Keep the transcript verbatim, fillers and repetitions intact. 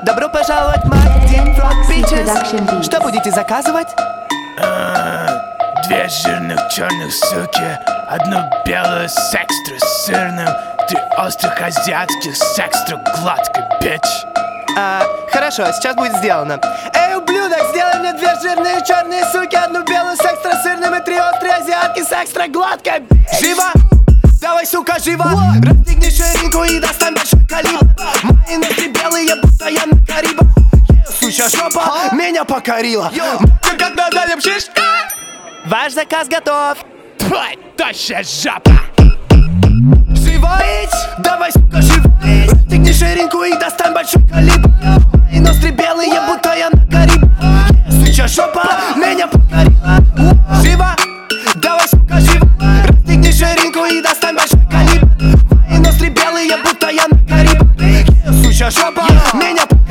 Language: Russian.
Добро пожаловать, Мартин Фрог Бичес. Что будете заказывать? Две жирных черных суки, одну белую с экстра сырным, три острых азиатских с экстра гладкой, бич. А, хорошо, сейчас будет сделано. Эй, ублюдок, сделай мне две жирные черные суки, одну белую с экстра сырным и три острые азиатки с экстра гладкой. Живо! Давай, сука, живо! Расстегни ширинку и достань большой калибр. Мои ноги белые, будто я на Карибах. Сучья жопа меня покорила. Ты когда залепшишь? Ваш заказ готов. Твой тощая жопа. Живо! Давай, сука, живо! Расстегни ширинку и достань большой калибр. Мои ноздри белые, будто я на Карибах. Сучья жопа меня покорила. Живо! Давай, сука, живо! Расстегни ширинку и достань большой калибр. Мои ноздри белые, будто я на Карибах. Сучья жопа меня покорила.